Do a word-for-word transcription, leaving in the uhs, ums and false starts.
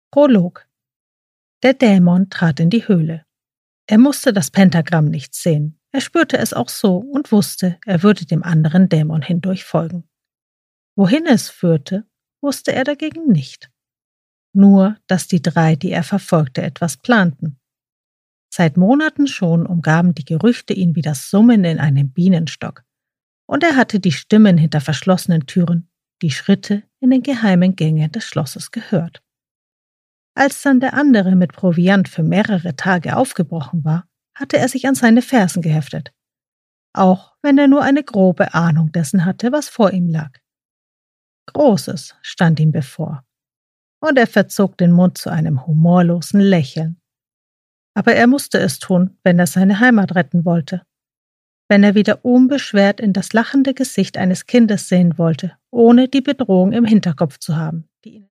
Prolog. Der Dämon trat in die Höhle. Er musste das Pentagramm nicht sehen. Er spürte es auch so und wusste, er würde dem anderen Dämon hindurch folgen. Wohin es führte, wusste er dagegen nicht. Nur, dass die drei, die er verfolgte, etwas planten. Seit Monaten schon umgaben die Gerüchte ihn wie das Summen in einem Bienenstock. Und er hatte die Stimmen hinter verschlossenen Türen, die Schritte in den geheimen Gängen des Schlosses gehört. Als dann der andere mit Proviant für mehrere Tage aufgebrochen war, hatte er sich an seine Fersen geheftet, auch wenn er nur eine grobe Ahnung dessen hatte, was vor ihm lag. Großes stand ihm bevor, und er verzog den Mund zu einem humorlosen Lächeln. Aber er musste es tun, wenn er seine Heimat retten wollte. Wenn er wieder unbeschwert in das lachende Gesicht eines Kindes sehen wollte, ohne die Bedrohung im Hinterkopf zu haben, die ihn